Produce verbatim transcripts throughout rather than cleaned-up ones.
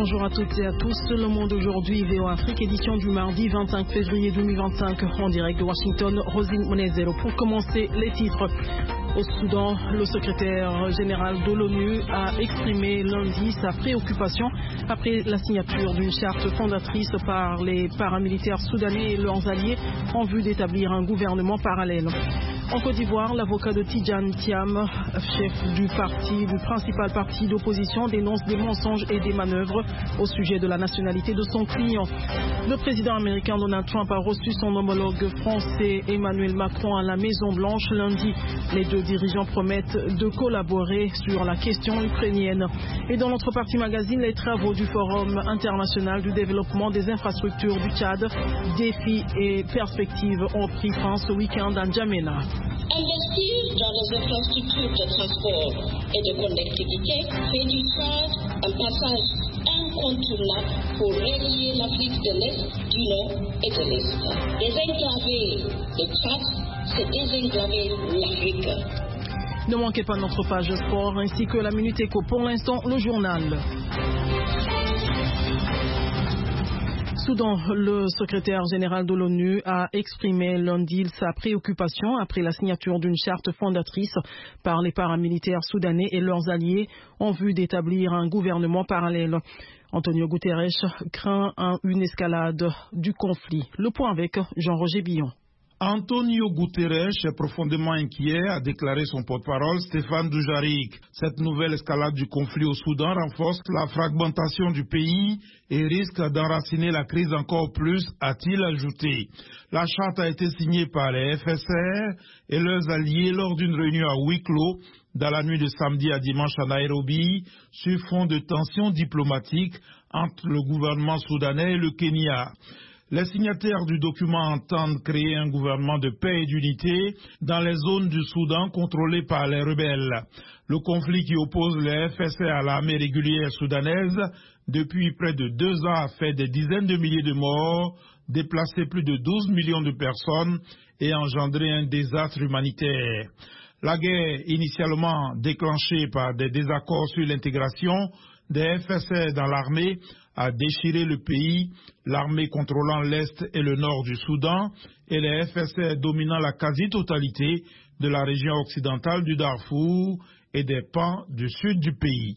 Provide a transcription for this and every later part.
Bonjour à toutes et à tous. Le Monde aujourd'hui, V O Afrique, édition du mardi vingt-cinq février deux mille vingt-cinq, en direct de Washington. Rosine Monezero. Pour commencer, les titres. Au Soudan, le secrétaire général de l'ONU a exprimé lundi sa préoccupation après la signature d'une charte fondatrice par les paramilitaires soudanais et leurs alliés en vue d'établir un gouvernement parallèle. En Côte d'Ivoire, l'avocat de Tidjane Thiam, chef du parti, du principal parti d'opposition, dénonce des mensonges et des manœuvres au sujet de la nationalité de son client. Le président américain Donald Trump a reçu son homologue français Emmanuel Macron à la Maison-Blanche lundi. Les deux dirigeants promettent de collaborer sur la question ukrainienne. Et dans notre partie magazine, les travaux du Forum international du développement des infrastructures du Tchad, défis et perspectives ont pris fin ce week-end à N'Djamena. Investir dans les infrastructures de transport et de connectivité fait du Tchad un passage incontournable pour relier l'Afrique de l'Est, du Nord et de l'Est. Désenclaver le Tchad, c'est désenclaver l'Afrique. Ne manquez pas notre page sport ainsi que la Minute Éco. Pour l'instant, le journal. Soudan, le secrétaire général de l'ONU a exprimé lundi sa préoccupation après la signature d'une charte fondatrice par les paramilitaires soudanais et leurs alliés en vue d'établir un gouvernement parallèle. Antonio Guterres craint un, une escalade du conflit. Le point avec Jean-Roger Billon. Antonio Guterres est profondément inquiet, a déclaré son porte-parole Stéphane Dujarric. Cette nouvelle escalade du conflit au Soudan renforce la fragmentation du pays et risque d'enraciner la crise encore plus, a-t-il ajouté. La charte a été signée par les F S R et leurs alliés lors d'une réunion à huis clos dans la nuit de samedi à dimanche à Nairobi sur fond de tensions diplomatiques entre le gouvernement soudanais et le Kenya. Les signataires du document entendent créer un gouvernement de paix et d'unité dans les zones du Soudan contrôlées par les rebelles. Le conflit qui oppose les F S R à l'armée régulière soudanaise depuis près de deux ans a fait des dizaines de milliers de morts, déplacé plus de douze millions de personnes et engendré un désastre humanitaire. La guerre, initialement déclenchée par des désaccords sur l'intégration des F S R dans l'armée, a déchiré le pays, l'armée contrôlant l'Est et le Nord du Soudan et les F S R dominant la quasi-totalité de la région occidentale du Darfour et des pans du sud du pays.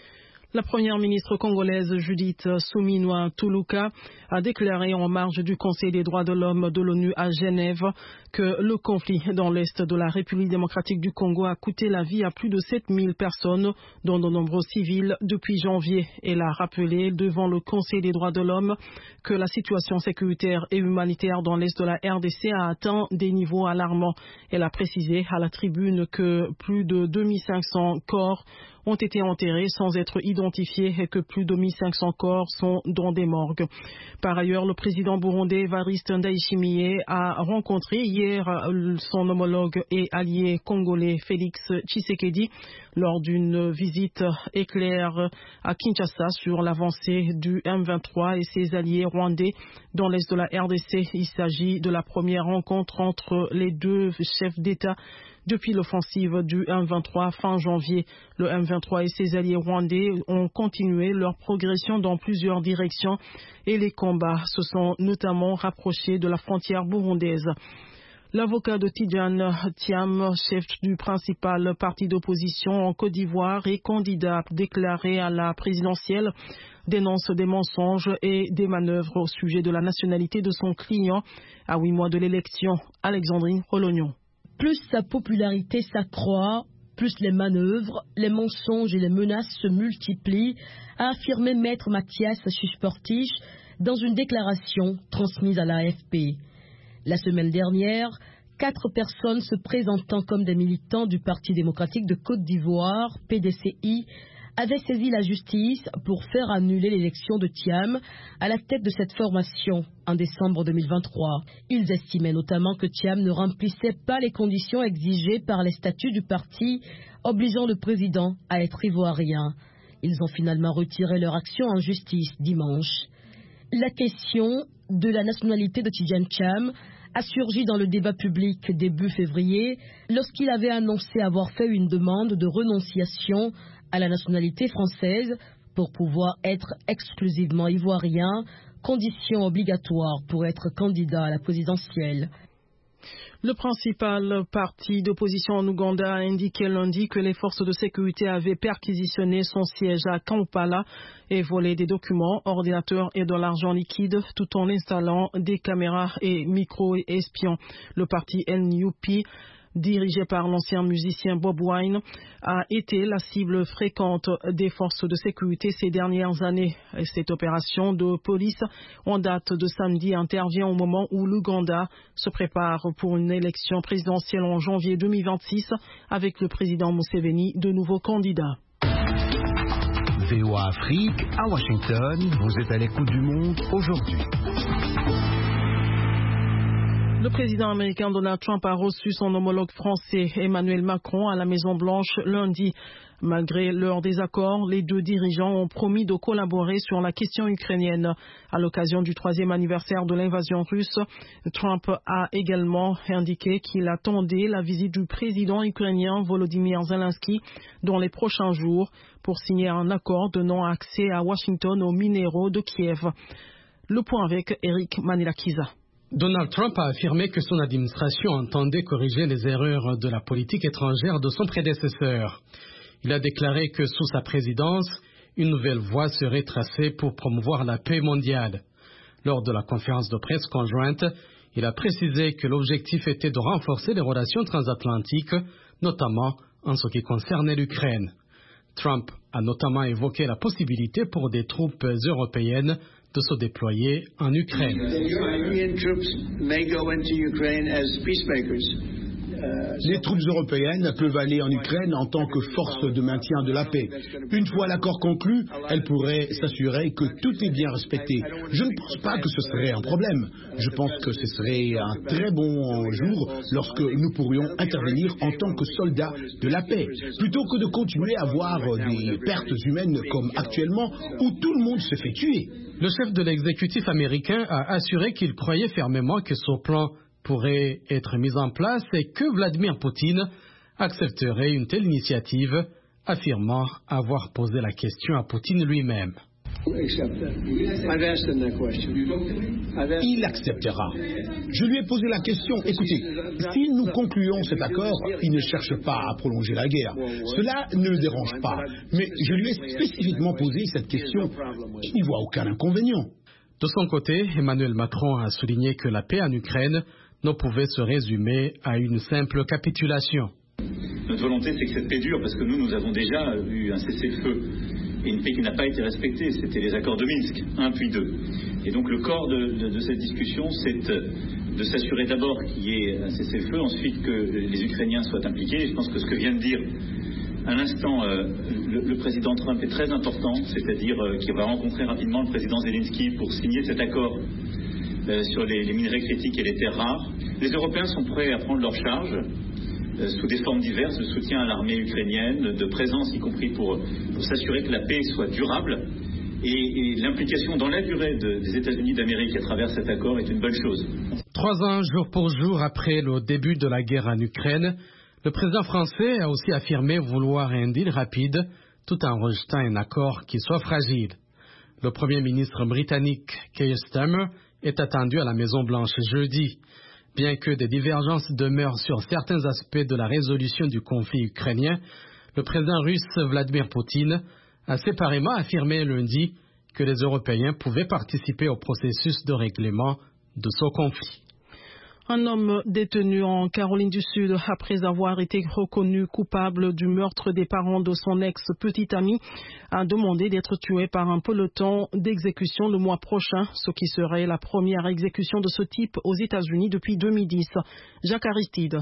La première ministre congolaise Judith Suminwa Tuluka a déclaré en marge du Conseil des droits de l'homme de l'ONU à Genève que le conflit dans l'est de la République démocratique du Congo a coûté la vie à plus de sept mille personnes, dont de nombreux civils, depuis janvier. Elle a rappelé devant le Conseil des droits de l'homme que la situation sécuritaire et humanitaire dans l'est de la R D C a atteint des niveaux alarmants. Elle a précisé à la tribune que plus de deux mille cinq cents corps ont été enterrés sans être identifiés et que plus de mille cinq cents corps sont dans des morgues. Par ailleurs, le président burundais Evariste Ndayishimiye a rencontré hier son homologue et allié congolais Félix Tshisekedi lors d'une visite éclair à Kinshasa sur l'avancée du M vingt-trois et ses alliés rwandais dans l'est de la R D C. Il s'agit de la première rencontre entre les deux chefs d'État depuis l'offensive du M vingt-trois fin janvier. Le M vingt-trois et ses alliés rwandais ont continué leur progression dans plusieurs directions et les combats se sont notamment rapprochés de la frontière burundaise. L'avocat de Tidjane Thiam, chef du principal parti d'opposition en Côte d'Ivoire et candidat déclaré à la présidentielle, dénonce des mensonges et des manœuvres au sujet de la nationalité de son client à huit mois de l'élection. Alexandrine Rolognon. Plus sa popularité s'accroît, plus les manœuvres, les mensonges et les menaces se multiplient, a affirmé Maître Mathias Susportiche dans une déclaration transmise à l'A F P. La semaine dernière, quatre personnes se présentant comme des militants du Parti démocratique de Côte d'Ivoire, P D C I, avaient saisi la justice pour faire annuler l'élection de Thiam à la tête de cette formation en décembre deux mille vingt-trois. Ils estimaient notamment que Thiam ne remplissait pas les conditions exigées par les statuts du parti, obligeant le président à être ivoirien. Ils ont finalement retiré leur action en justice dimanche. La question de la nationalité de Tidjane Thiam a surgi dans le débat public début février lorsqu'il avait annoncé avoir fait une demande de renonciation à la nationalité française pour pouvoir être exclusivement ivoirien, condition obligatoire pour être candidat à la présidentielle. Le principal parti d'opposition en Ouganda a indiqué lundi que les forces de sécurité avaient perquisitionné son siège à Kampala et volé des documents, ordinateurs et de l'argent liquide tout en installant des caméras et micro-espions. Le parti N U P, dirigé par l'ancien musicien Bob Wine, a été la cible fréquente des forces de sécurité ces dernières années. Et cette opération de police en date de samedi intervient au moment où l'Ouganda se prépare pour une élection présidentielle en janvier deux mille vingt-six avec le président Museveni de nouveau candidat. V O A Afrique, à Washington, vous êtes à l'écoute du monde aujourd'hui. Le président américain Donald Trump a reçu son homologue français Emmanuel Macron à la Maison-Blanche lundi. Malgré leur désaccord, les deux dirigeants ont promis de collaborer sur la question ukrainienne. À l'occasion du troisième anniversaire de l'invasion russe, Trump a également indiqué qu'il attendait la visite du président ukrainien Volodymyr Zelensky dans les prochains jours pour signer un accord donnant accès à Washington aux minéraux de Kiev. Le point avec Eric Manilakiza. Donald Trump a affirmé que son administration entendait corriger les erreurs de la politique étrangère de son prédécesseur. Il a déclaré que sous sa présidence, une nouvelle voie serait tracée pour promouvoir la paix mondiale. Lors de la conférence de presse conjointe, il a précisé que l'objectif était de renforcer les relations transatlantiques, notamment en ce qui concernait l'Ukraine. Trump a notamment évoqué la possibilité pour des troupes européennes de se déployer en Ukraine. Les troupes européennes peuvent aller en Ukraine en tant que force de maintien de la paix. Une fois l'accord conclu, elles pourraient s'assurer que tout est bien respecté. Je ne pense pas que ce serait un problème. Je pense que ce serait un très bon jour lorsque nous pourrions intervenir en tant que soldats de la paix, plutôt que de continuer à avoir des pertes humaines comme actuellement où tout le monde se fait tuer. Le chef de l'exécutif américain a assuré qu'il croyait fermement que ce plan pourrait être mis en place et que Vladimir Poutine accepterait une telle initiative, affirmant avoir posé la question à Poutine lui-même. Il acceptera. Je lui ai posé la question, écoutez, si nous concluons cet accord, il ne cherche pas à prolonger la guerre. Cela ne le dérange pas. Mais je lui ai spécifiquement posé cette question. Il n'y voit aucun inconvénient. De son côté, Emmanuel Macron a souligné que la paix en Ukraine ne pouvait se résumer à une simple capitulation. Notre volonté, c'est que cette paix dure, parce que nous, nous avons déjà eu un cessez-le-feu. Et une paix qui n'a pas été respectée, c'était les accords de Minsk, un puis deux. Et donc le corps de, de, de cette discussion, c'est de s'assurer d'abord qu'il y ait un cessez-le-feu, ensuite que les Ukrainiens soient impliqués. Et je pense que ce que vient de dire à l'instant euh, le, le président Trump est très important, c'est-à-dire euh, qu'il va rencontrer rapidement le président Zelensky pour signer cet accord euh, sur les, les minerais critiques et les terres rares. Les Européens sont prêts à prendre leur charge euh, sous des formes diverses de soutien à l'armée ukrainienne, de présence y compris pour, pour s'assurer que la paix soit durable. Et, et l'implication dans la durée de, des États-Unis d'Amérique à travers cet accord est une bonne chose. Trois ans jour pour jour après le début de la guerre en Ukraine, le président français a aussi affirmé vouloir un deal rapide tout en rejetant un accord qui soit fragile. Le premier ministre britannique Keir Starmer est attendu à la Maison-Blanche jeudi. Bien que des divergences demeurent sur certains aspects de la résolution du conflit ukrainien, le président russe Vladimir Poutine a séparément affirmé lundi que les Européens pouvaient participer au processus de règlement de ce conflit. Un homme détenu en Caroline du Sud après avoir été reconnu coupable du meurtre des parents de son ex-petite amie a demandé d'être tué par un peloton d'exécution le mois prochain, ce qui serait la première exécution de ce type aux États-Unis depuis deux mille dix. Jacques Aristide.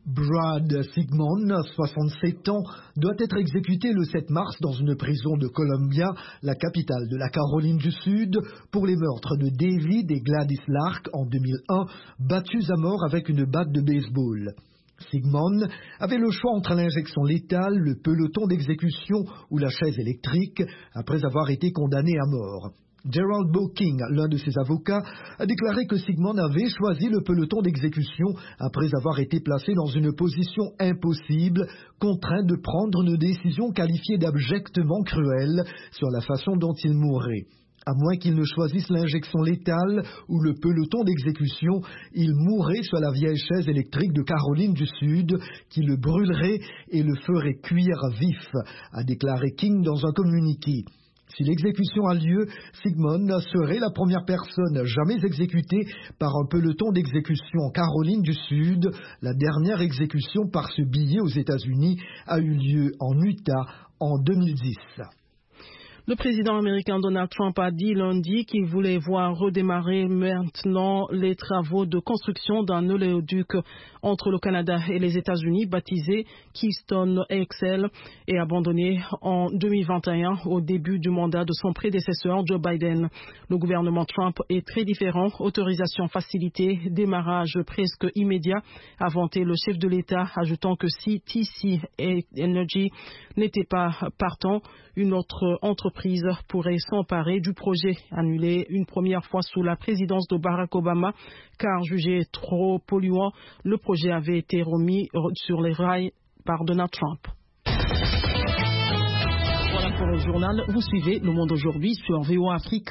Brad Sigmund, soixante-sept ans, doit être exécuté le sept mars dans une prison de Columbia, la capitale de la Caroline du Sud, pour les meurtres de David et Gladys Lark en deux mille un, battus à mort avec une batte de baseball. Sigmund avait le choix entre l'injection létale, le peloton d'exécution ou la chaise électrique, après avoir été condamné à mort. Gerald Boking, l'un de ses avocats, a déclaré que Sigmon avait choisi le peloton d'exécution après avoir été placé dans une position impossible, contraint de prendre une décision qualifiée d'abjectement cruelle sur la façon dont il mourrait. À moins qu'il ne choisisse l'injection létale ou le peloton d'exécution, il mourrait sur la vieille chaise électrique de Caroline du Sud qui le brûlerait et le ferait cuire vif, a déclaré King dans un communiqué. Si l'exécution a lieu, Sigmon serait la première personne jamais exécutée par un peloton d'exécution en Caroline du Sud. La dernière exécution par ce billet aux États-Unis a eu lieu en Utah en deux mille dix. Le président américain Donald Trump a dit lundi qu'il voulait voir redémarrer maintenant les travaux de construction d'un oléoduc entre le Canada et les États-Unis, baptisé Keystone X L et abandonné en deux mille vingt et un au début du mandat de son prédécesseur Joe Biden. Le gouvernement Trump est très différent. Autorisation facilitée, démarrage presque immédiat, a vanté le chef de l'État, ajoutant que si T C Energy n'était pas partant, une autre entreprise pourrait s'emparer du projet, annulé une première fois sous la présidence de Barack Obama, car jugé trop polluant, le projet avait été remis sur les rails par Donald Trump. Voilà pour le journal. Vous suivez Le Monde aujourd'hui sur V O A Afrique.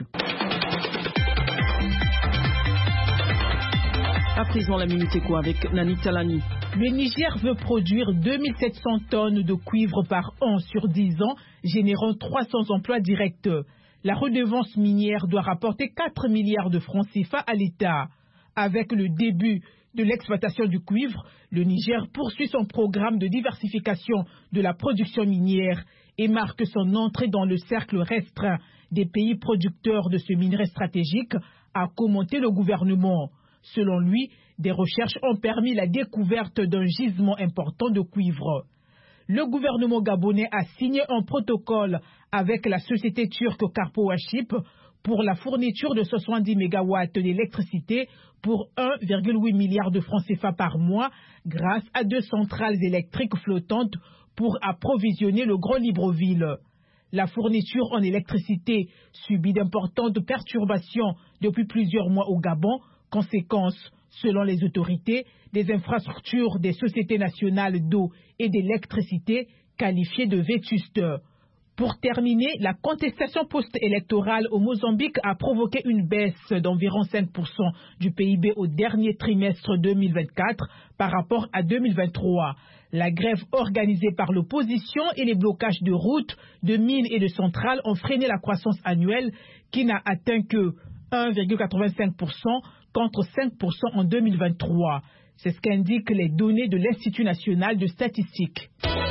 À présent, la Minute Éco avec Nani Talani. Le Niger veut produire deux mille sept cents tonnes de cuivre par an sur dix ans, générant trois cents emplois directs. La redevance minière doit rapporter quatre milliards de francs C F A à l'État. Avec le début de l'exploitation du cuivre, le Niger poursuit son programme de diversification de la production minière et marque son entrée dans le cercle restreint des pays producteurs de ce minerai stratégique, a commenté le gouvernement. Selon lui, des recherches ont permis la découverte d'un gisement important de cuivre. Le gouvernement gabonais a signé un protocole avec la société turque Karpo Waship pour la fourniture de soixante-dix mégawatts d'électricité pour un virgule huit milliard de francs C F A par mois grâce à deux centrales électriques flottantes pour approvisionner le Grand Libreville. La fourniture en électricité subit d'importantes perturbations depuis plusieurs mois au Gabon. Conséquence, selon les autorités, des infrastructures des sociétés nationales d'eau et d'électricité qualifiées de vétustes. Pour terminer, la contestation post-électorale au Mozambique a provoqué une baisse d'environ cinq pour cent du P I B au dernier trimestre deux mille vingt-quatre par rapport à deux mille vingt-trois. La grève organisée par l'opposition et les blocages de routes, de mines et de centrales ont freiné la croissance annuelle qui n'a atteint que un virgule quatre-vingt-cinq pour cent contre cinq pour cent en deux mille vingt-trois. C'est ce qu'indiquent les données de l'Institut national de statistique.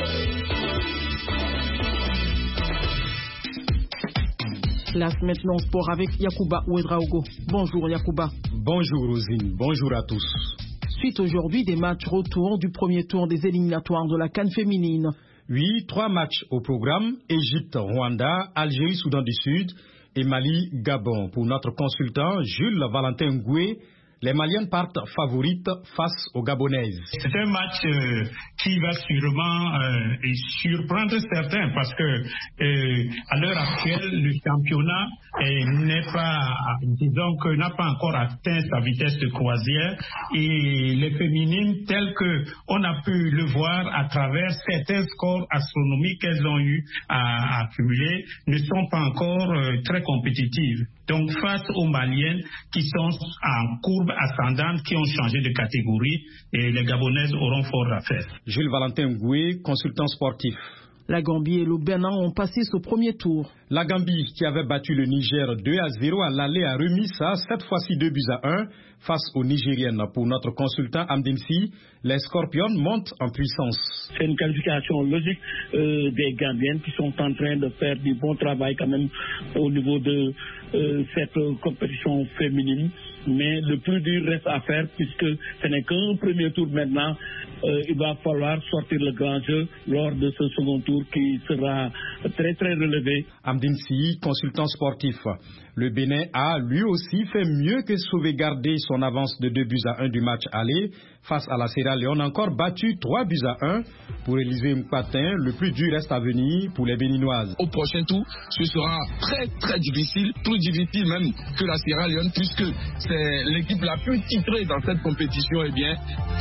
Place maintenant sport avec Yacouba Ouedraogo. Bonjour Yacouba. Bonjour Rosine, bonjour à tous. Suite aujourd'hui des matchs retour du premier tour des éliminatoires de la CAN féminine. Oui, trois matchs au programme, Égypte, Rwanda, Algérie, Soudan du Sud et Mali, Gabon. Pour notre consultant Jules Valentin Ngoué, les Maliennes partent favorites face aux Gabonaises. C'est un match euh, qui va sûrement euh, surprendre certains parce que euh, à l'heure actuelle, le championnat euh, n'est pas, disons que n'a pas encore atteint sa vitesse de croisière et les féminines telles que on a pu le voir à travers certains scores astronomiques qu'elles ont eu à, à accumuler ne sont pas encore euh, très compétitives. Donc face aux Maliennes qui sont en courbe ascendante, qui ont changé de catégorie, et les Gabonaises auront fort à faire. Jules Valentin Ngoué, consultant sportif. La Gambie et le Bénin ont passé ce premier tour. La Gambie, qui avait battu le Niger deux à zéro à l'aller, a remis ça, cette fois-ci deux buts à un, face aux Nigériennes. Pour notre consultant Amdinsi, les Scorpions montent en puissance. C'est une qualification logique euh, des Gambiennes qui sont en train de faire du bon travail quand même au niveau de euh, cette compétition féminine. Mais le plus dur reste à faire puisque ce n'est qu'un premier tour maintenant. Euh, il va falloir sortir le grand jeu lors de ce second tour qui sera très très relevé. Amdinsi Dinsi, consultant sportif. Le Bénin a lui aussi fait mieux que sauvegarder son avance de deux buts à un du match aller face à la Sierra Leone, encore battu trois buts à un. Pour Élisée Mpatin, le plus dur reste à venir pour les Béninoises. Au prochain tour, ce sera très très difficile, plus difficile même que la Sierra Leone, puisque c'est l'équipe la plus titrée dans cette compétition. Eh bien,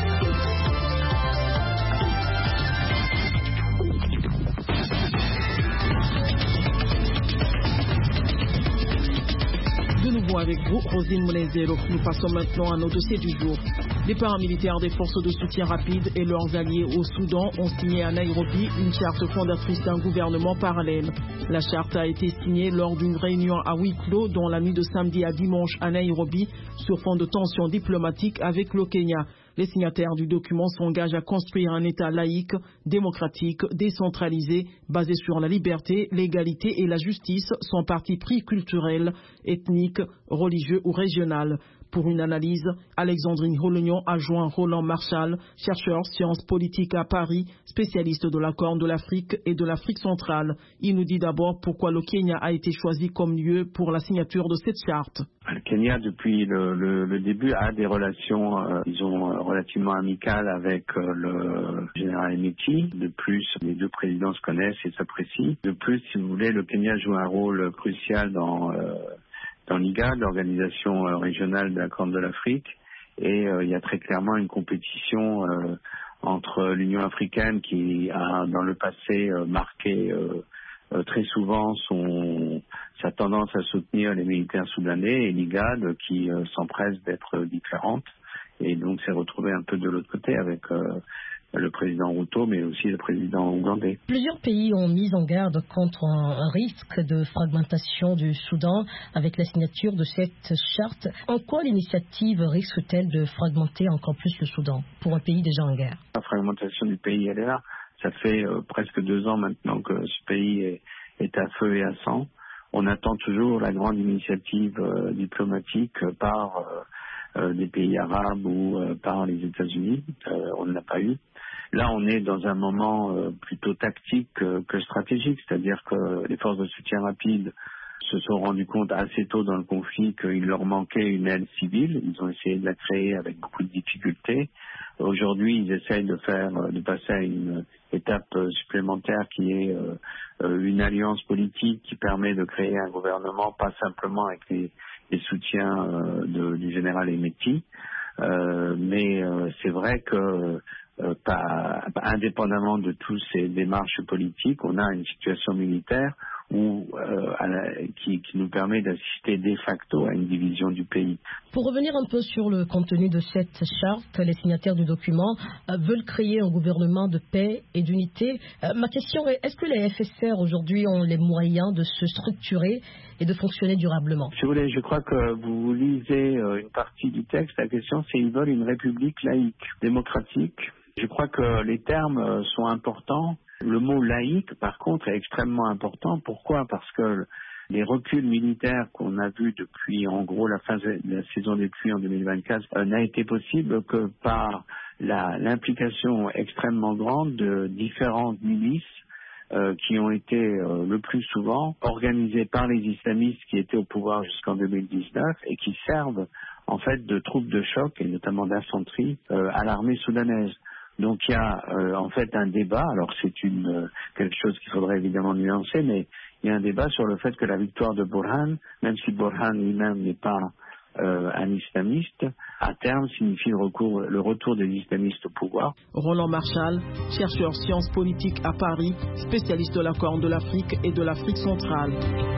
De nouveau avec vous, Rosine Moulezero. Nous passons maintenant à nos dossiers du jour. Les paramilitaires des forces de soutien rapide et leurs alliés au Soudan ont signé à Nairobi une charte fondatrice d'un gouvernement parallèle. La charte a été signée lors d'une réunion à huis clos dans la nuit de samedi à dimanche à Nairobi sur fond de tensions diplomatiques avec le Kenya. Les signataires du document s'engagent à construire un État laïque, démocratique, décentralisé, basé sur la liberté, l'égalité et la justice, sans parti pris culturel, ethnique, religieux ou régional. Pour une analyse, Alexandrine Rolognon a joint Roland Marchal, chercheur sciences politiques à Paris, spécialiste de la Corne de l'Afrique et de l'Afrique centrale. Il nous dit d'abord pourquoi le Kenya a été choisi comme lieu pour la signature de cette charte. Le Kenya, depuis le, le, le début, a des relations, euh, disons, relativement amicales avec euh, le général Emeti. De plus, les deux présidents se connaissent et s'apprécient. De plus, si vous voulez, le Kenya joue un rôle crucial dans... Euh, dans l'I G A D, l'organisation euh, régionale de la Corne de l'Afrique, et euh, il y a très clairement une compétition euh, entre l'Union africaine qui a dans le passé euh, marqué euh, euh, très souvent son, sa tendance à soutenir les militaires soudanais, et l'I G A D qui euh, s'empresse d'être différente, et donc s'est retrouvé un peu de l'autre côté avec euh, le président Ruto, mais aussi le président ougandais. Plusieurs pays ont mis en garde contre un risque de fragmentation du Soudan avec la signature de cette charte. En quoi l'initiative risque-t-elle de fragmenter encore plus le Soudan pour un pays déjà en guerre? La fragmentation du pays, elle est là. Ça fait euh, presque deux ans maintenant que ce pays est, est à feu et à sang. On attend toujours la grande initiative euh, diplomatique par euh, euh, des pays arabes ou euh, par les États-Unis. Euh, on ne l'a pas eu. Là, on est dans un moment euh, plutôt tactique euh, que stratégique, c'est-à-dire que les forces de soutien rapide se sont rendues compte assez tôt dans le conflit qu'il leur manquait une aile civile. Ils ont essayé de la créer avec beaucoup de difficultés. Aujourd'hui, ils essayent de faire, de passer à une étape supplémentaire qui est euh, une alliance politique qui permet de créer un gouvernement, pas simplement avec les, les soutiens euh, de, du général Emeti. Euh, mais euh, c'est vrai que Euh, pas, pas, indépendamment de toutes ces démarches politiques, on a une situation militaire où, euh, à la, qui, qui nous permet d'assister de facto à une division du pays. Pour revenir un peu sur le contenu de cette charte, les signataires du document euh, veulent créer un gouvernement de paix et d'unité. Euh, ma question est, est-ce que les F S R aujourd'hui ont les moyens de se structurer et de fonctionner durablement? Si vous voulez, je crois que vous lisez euh, une partie du texte. La question, c'est ils veulent une république laïque, démocratique. Je crois que les termes sont importants. Le mot laïque, par contre, est extrêmement important. Pourquoi? Parce que les reculs militaires qu'on a vus depuis, en gros, la fin de la saison des pluies en deux mille vingt-quatre euh, n'a été possible que par la, l'implication extrêmement grande de différentes milices euh, qui ont été euh, le plus souvent organisées par les islamistes qui étaient au pouvoir jusqu'en deux mille dix-neuf et qui servent en fait de troupes de choc et notamment d'infanterie euh, à l'armée soudanaise. Donc il y a euh, en fait un débat, alors c'est une euh, quelque chose qu'il faudrait évidemment nuancer, mais il y a un débat sur le fait que la victoire de Burhan, même si Burhan lui-même n'est pas euh, un islamiste, à terme signifie le, recours, le retour des islamistes au pouvoir. Roland Marchal, chercheur sciences politiques à Paris, spécialiste de la Corne de l'Afrique et de l'Afrique centrale.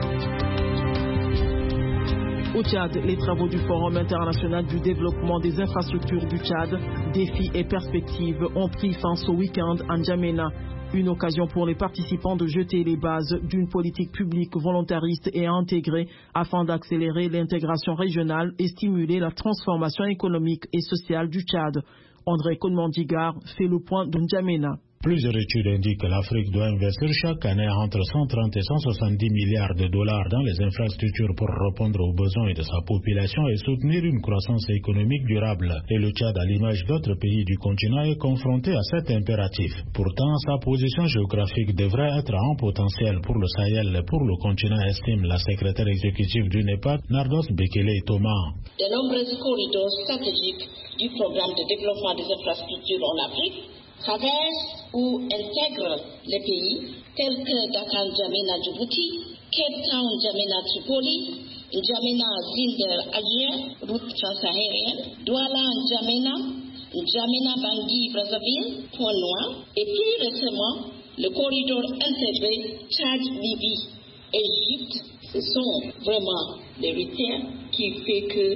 Au Tchad, les travaux du Forum international du développement des infrastructures du Tchad, défis et perspectives, ont pris fin ce week-end à N'Djamena. Une occasion pour les participants de jeter les bases d'une politique publique volontariste et intégrée afin d'accélérer l'intégration régionale et stimuler la transformation économique et sociale du Tchad. André Coleman-Digard fait le point de N'Djamena. Plusieurs études indiquent que l'Afrique doit investir chaque année entre cent trente et cent soixante-dix milliards de dollars dans les infrastructures pour répondre aux besoins de sa population et soutenir une croissance économique durable. Et le Tchad, à l'image d'autres pays du continent, est confronté à cet impératif. Pourtant, sa position géographique devrait être un potentiel pour le Sahel et pour le continent, estime la secrétaire exécutive du NEPAD, Nardos Bekele Thomas. De nombreux corridors stratégiques du programme de développement des infrastructures en Afrique traversent ou intègrent les pays tels que Dakar-N'Djamena Djibouti, Cape Town-N'Djamena Tripoli, N'Djamena-Zinder Alger, route transaérienne, Douala-N'Djamena, N'Djamena-Bangui-Brazzaville, Point Noir, et plus récemment le corridor intégré Tchad-Libye, Égypte. Ce sont vraiment les critères qui font que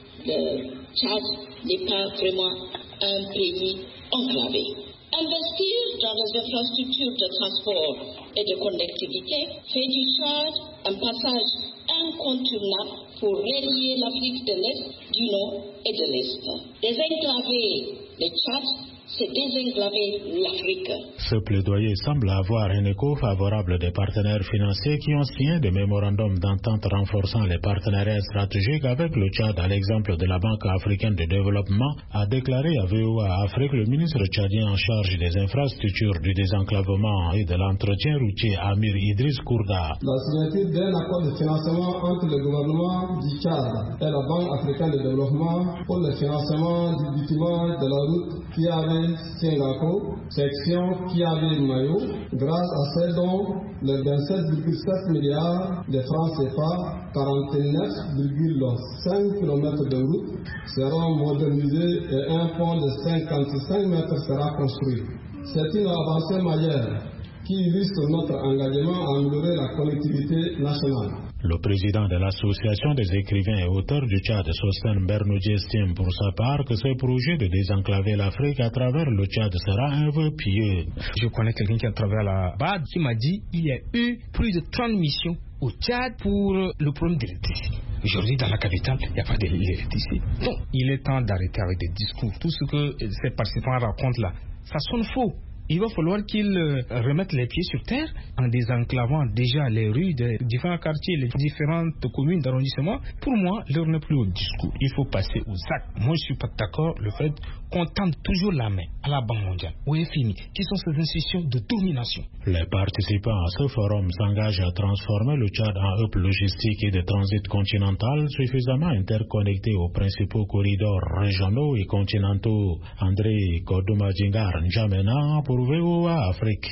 le Tchad n'est pas vraiment un pays enclavé. Investir dans les infrastructures de transport et de connectivité fait du Tchad un passage incontournable pour relier l'Afrique de l'Est, du Nord et de l'Est. Désenclaver le Tchad, c'est désenclaver l'Afrique. Ce plaidoyer semble avoir un écho favorable des partenaires financiers qui ont signé des mémorandums d'entente renforçant les partenariats stratégiques avec le Tchad, à l'exemple de la Banque africaine de développement, a déclaré à V O A Afrique le ministre tchadien en charge des infrastructures, du désenclavement et de l'entretien routier Amir Idriss Kourda. La signature d'un accord de financement entre le gouvernement du Tchad et la Banque africaine de développement pour le financement du bâtiment de la route qui avait Singapore, section Kiavé-Mayo, grâce à ces dons, les vingt-sept virgule sept milliards de francs C F A, quarante-neuf virgule cinq kilomètres de route seront modernisés et un pont de cinquante-cinq mètres sera construit. C'est une avancée majeure qui illustre notre engagement à améliorer la connectivité nationale. Le président de l'association des écrivains et auteurs du Tchad, Sosten Bernoudji, estime pour sa part que ce projet de désenclaver l'Afrique à travers le Tchad sera un vœu pieux. Je connais quelqu'un qui a travaillé à la B A D qui m'a dit qu'il y a eu plus de trente missions au Tchad pour le problème de l'électricité. Aujourd'hui, dans la capitale, il n'y a pas d'électricité. Donc, il est temps d'arrêter avec des discours. Tout ce que ces participants racontent là, ça sonne faux. Il va falloir qu'ils remettent les pieds sur terre en désenclavant déjà les rues des différents quartiers, les différentes communes d'arrondissement. Pour moi, l'heure n'est plus au discours. Il faut passer aux actes. Moi, je ne suis pas d'accord le fait qu'on tende toujours la main à la Banque mondiale, au F M I, qui sont ces institutions de domination. Les participants à ce forum s'engagent à transformer le Tchad en hub logistique et de transit continental suffisamment interconnecté aux principaux corridors régionaux et continentaux. André Kodomadjingar N'Djamena pour V O A Afrique.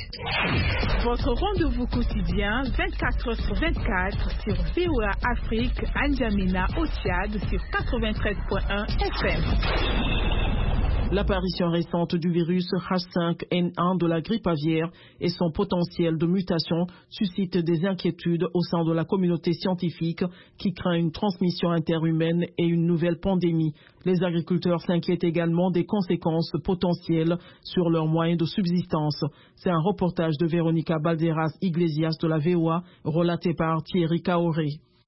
Votre rendez-vous quotidien vingt-quatre heures sur vingt-quatre sur V O A Afrique, N'Djamena au Tchad sur quatre-vingt-treize point un F M. L'apparition récente du virus H cinq N un de la grippe aviaire et son potentiel de mutation suscitent des inquiétudes au sein de la communauté scientifique qui craint une transmission interhumaine et une nouvelle pandémie. Les agriculteurs s'inquiètent également des conséquences potentielles sur leurs moyens de subsistance. C'est un reportage de Véronica Balderas Iglesias de la V O A relaté par Thierry Kaoré.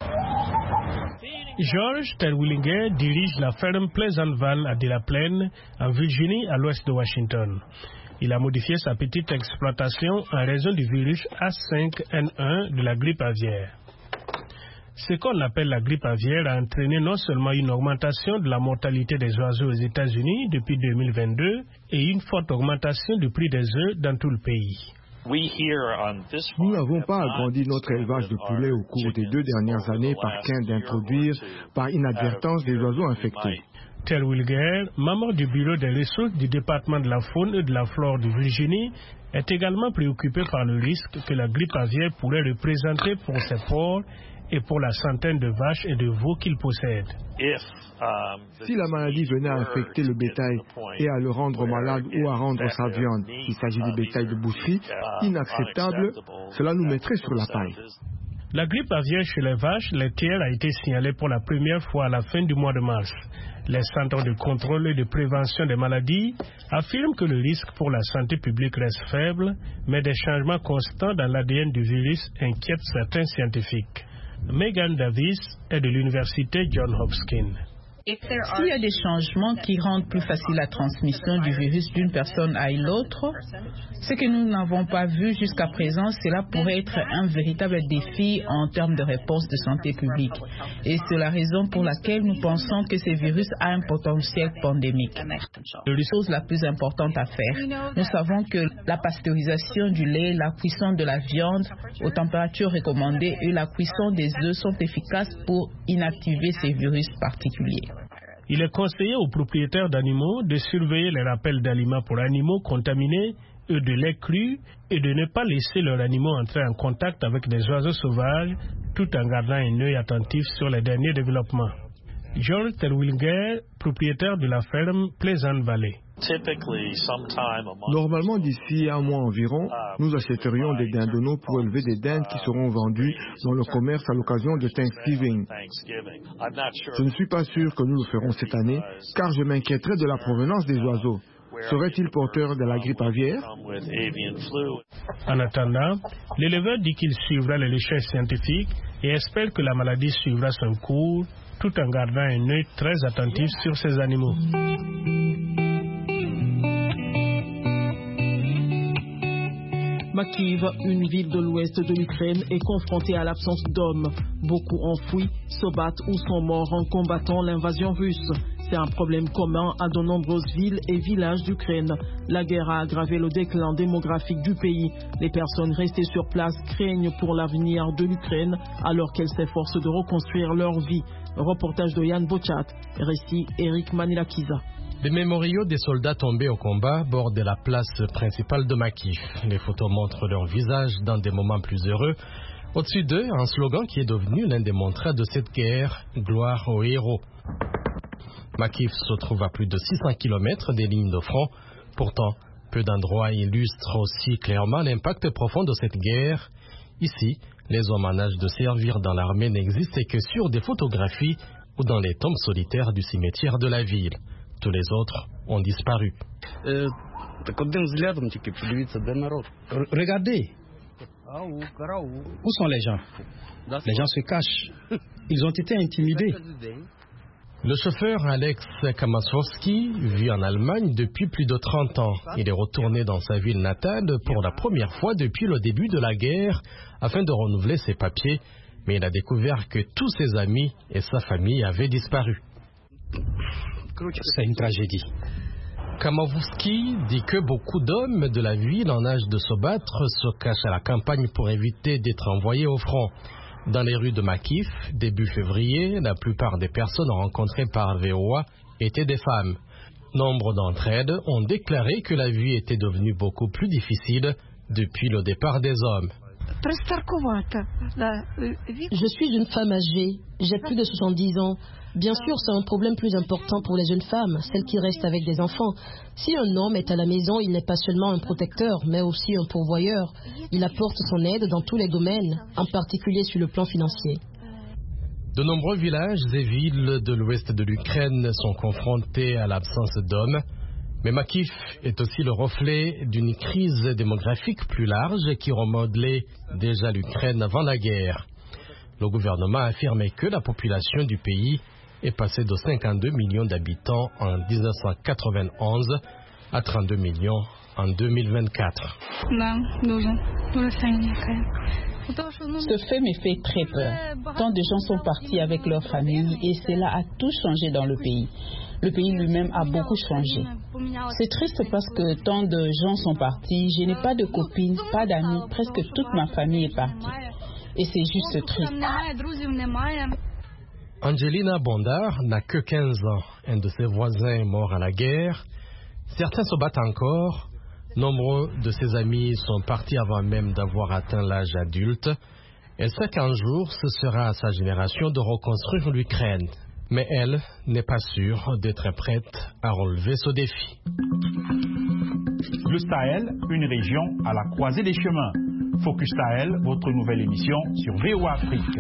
George Terwilliger dirige la ferme Pleasant Vale à De La Plaine, en Virginie, à l'ouest de Washington. Il a modifié sa petite exploitation en raison du virus H cinq N un de la grippe aviaire. Ce qu'on appelle la grippe aviaire a entraîné non seulement une augmentation de la mortalité des oiseaux aux États-Unis depuis deux mille vingt-deux et une forte augmentation du prix des œufs dans tout le pays. Nous n'avons pas agrandi notre élevage de poulets au cours des deux dernières années par crainte d'introduire par inadvertance des oiseaux infectés. Terwilliger, membre du bureau des ressources du département de la faune et de la flore de Virginie, est également préoccupé par le risque que la grippe aviaire pourrait représenter pour ses porcs et pour la centaine de vaches et de veaux qu'il possède. Si la maladie venait à infecter le bétail et à le rendre malade ou à rendre sa viande, s'il s'agit du bétail de boucherie, inacceptable, cela nous mettrait sur la paille. La grippe aviaire chez les vaches laitières a été signalée pour la première fois à la fin du mois de mars. Les centres de contrôle et de prévention des maladies affirment que le risque pour la santé publique reste faible, mais des changements constants dans l'A D N du virus inquiètent certains scientifiques. Megan Davis est de l'université Johns Hopkins. S'il y a des changements qui rendent plus facile la transmission du virus d'une personne à l'autre, ce que nous n'avons pas vu jusqu'à présent, cela pourrait être un véritable défi en termes de réponse de santé publique. Et c'est la raison pour laquelle nous pensons que ce virus a un potentiel pandémique. La chose la plus importante à faire, nous savons que la pasteurisation du lait, la cuisson de la viande aux températures recommandées et la cuisson des œufs sont efficaces pour inactiver ces virus particuliers. Il est conseillé aux propriétaires d'animaux de surveiller les rappels d'aliments pour animaux contaminés et de lait cru et de ne pas laisser leurs animaux entrer en contact avec des oiseaux sauvages tout en gardant un œil attentif sur les derniers développements. George Terwilliger, propriétaire de la ferme Pleasant Valley. Normalement, d'ici un mois environ, nous achèterions des dindonneaux pour élever des dindes qui seront vendues dans le commerce à l'occasion de Thanksgiving. Je ne suis pas sûr que nous le ferons cette année, car je m'inquiéterais de la provenance des oiseaux. Serait-il porteur de la grippe aviaire? En attendant, l'éleveur dit qu'il suivra les recherches scientifiques et espère que la maladie suivra son cours, tout en gardant un œil très attentif sur ces animaux. Makiv, une ville de l'ouest de l'Ukraine, est confrontée à l'absence d'hommes. Beaucoup ont fui, se battent ou sont morts en combattant l'invasion russe. C'est un problème commun à de nombreuses villes et villages d'Ukraine. La guerre a aggravé le déclin démographique du pays. Les personnes restées sur place craignent pour l'avenir de l'Ukraine alors qu'elles s'efforcent de reconstruire leur vie. Reportage de Yann Bochat, récit Eric Manilakiza. Les mémoriaux des soldats tombés au combat bordent la place principale de Makiv. Les photos montrent leur visage dans des moments plus heureux. Au-dessus d'eux, un slogan qui est devenu l'un des mantras de cette guerre, gloire aux héros. Makiv se trouve à plus de six cents kilomètres des lignes de front. Pourtant, peu d'endroits illustrent aussi clairement l'impact profond de cette guerre. Ici, les hommes en âge de servir dans l'armée n'existent que sur des photographies ou dans les tombes solitaires du cimetière de la ville. Tous les autres ont disparu. Euh, Regardez. Où sont les gens? Les gens se cachent. Ils ont été intimidés. Le chauffeur Alex Kamasowski vit en Allemagne depuis plus de trente ans. Il est retourné dans sa ville natale pour la première fois depuis le début de la guerre afin de renouveler ses papiers, mais il a découvert que tous ses amis et sa famille avaient disparu. C'est une tragédie. Kamowski dit que beaucoup d'hommes de la ville en âge de se battre se cachent à la campagne pour éviter d'être envoyés au front. Dans les rues de Makiv, début février, la plupart des personnes rencontrées par V O A étaient des femmes. Nombre d'entre elles ont déclaré que la vie était devenue beaucoup plus difficile depuis le départ des hommes. Je suis une femme âgée, j'ai plus de soixante-dix ans. Bien sûr, c'est un problème plus important pour les jeunes femmes, celles qui restent avec des enfants. Si un homme est à la maison, il n'est pas seulement un protecteur, mais aussi un pourvoyeur. Il apporte son aide dans tous les domaines, en particulier sur le plan financier. De nombreux villages et villes de l'ouest de l'Ukraine sont confrontés à l'absence d'hommes. Mais Makiv est aussi le reflet d'une crise démographique plus large qui remodelait déjà l'Ukraine avant la guerre. Le gouvernement a affirmé que la population du pays est passée de cinquante-deux millions d'habitants en mille neuf cent quatre-vingt-onze à trente-deux millions en deux mille vingt-quatre. Ce fait me fait très peur. Tant de gens sont partis avec leurs familles et cela a tout changé dans le pays. Le pays lui-même a beaucoup changé. C'est triste parce que tant de gens sont partis, je n'ai pas de copines, pas d'amis, presque toute ma famille est partie. Et c'est juste triste. Angelina Bondar n'a que quinze ans. Un de ses voisins est mort à la guerre. Certains se battent encore. Nombreux de ses amis sont partis avant même d'avoir atteint l'âge adulte. Elle sait qu'un jour, ce sera à sa génération de reconstruire l'Ukraine. Mais elle n'est pas sûre d'être prête à relever ce défi. Le Sahel, une région à la croisée des chemins. Focus Sahel, votre nouvelle émission sur V O A Afrique.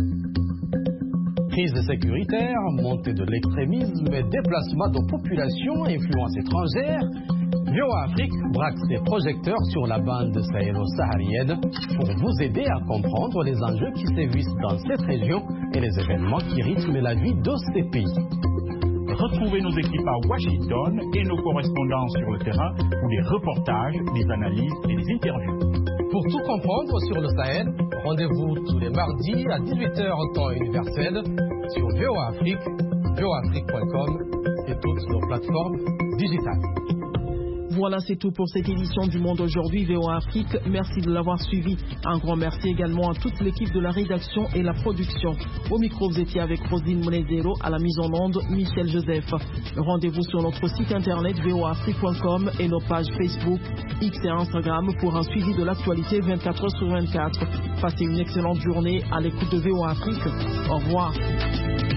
Crise sécuritaire, montée de l'extrémisme, déplacement de populations, influence étrangère. V O A Afrique braque ses projecteurs sur la bande sahélo-saharienne pour vous aider à comprendre les enjeux qui sévissent dans cette région et les événements qui rythment la vie de ces pays. Retrouvez nos équipes à Washington et nos correspondants sur le terrain pour des reportages, des analyses et des interviews. Pour tout comprendre sur le Sahel, rendez-vous tous les mardis à dix-huit heures en temps universel sur V O A Afrique, V O A Afrique point com et toutes nos plateformes digitales. Voilà, c'est tout pour cette édition du Monde aujourd'hui V O A Afrique. Merci de l'avoir suivi. Un grand merci également à toute l'équipe de la rédaction et la production. Au micro, vous étiez avec Rosine Monezero, à la mise en onde, Michel Joseph. Rendez-vous sur notre site internet V O A Afrique point com et nos pages Facebook, X et Instagram pour un suivi de l'actualité vingt-quatre heures sur vingt-quatre. Passez une excellente journée à l'écoute de V O A Afrique. Au revoir.